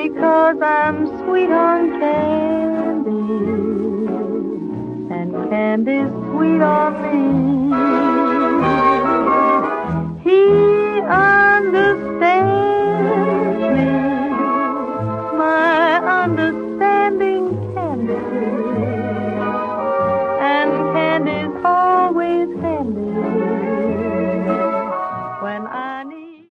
because I'm sweet on candy, and candy's sweet on me. He understands